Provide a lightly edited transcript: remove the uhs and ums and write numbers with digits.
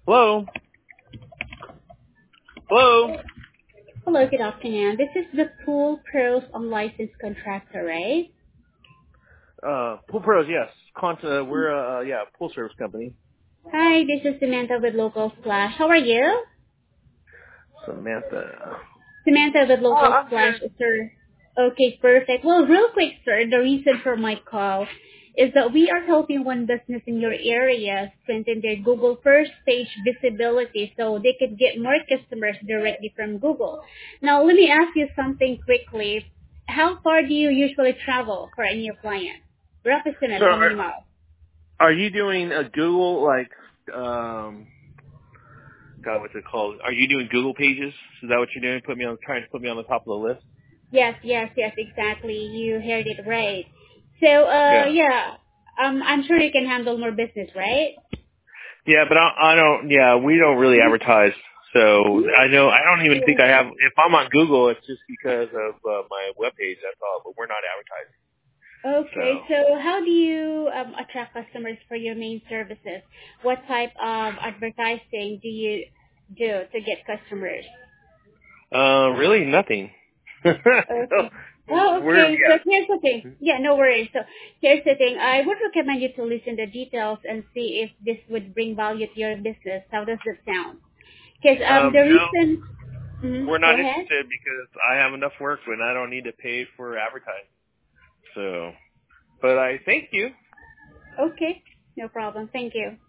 Hello? Hello? Hello, good afternoon. This is the Pool Pros Unlicensed Contractor, right? Pool Pros, yes. We're a pool service company. Hi, this is Samantha with Local Splash. How are you? Samantha. Samantha with Oh, Local I'm Splash, good. sir. Okay, perfect. Well, real quick, sir, the reason for my call is that we are helping one business in your area strengthen their Google first page visibility so they could get more customers directly from Google. Now, let me ask you something quickly. How far do you usually travel for a new client? Rough estimate, So, how many miles? are you doing a Google, God, what's it called? Are you doing Google pages? Is that what you're doing? Trying to put me on the top of the list? Yes, exactly. You heard it right. So, Yeah. I'm sure you can handle more business, right? Yeah, but I don't, yeah, we don't really advertise. So, I don't even think I have, if I'm on Google, it's just because of my webpage, that's all, but we're not advertising. Okay, So. so how do you attract customers for your main services? What type of advertising do you do to get customers? Really nothing. So, Okay. Oh, we're, okay. So yeah. here's the thing. Yeah, no worries. So here's the thing. I would recommend you to listen to details and see if this would bring value to your business. How does it sound? Because the No, reason. we're Go not ahead. interested because I have enough work and I don't need to pay for advertising. So, but I thank you. Okay. No problem. Thank you.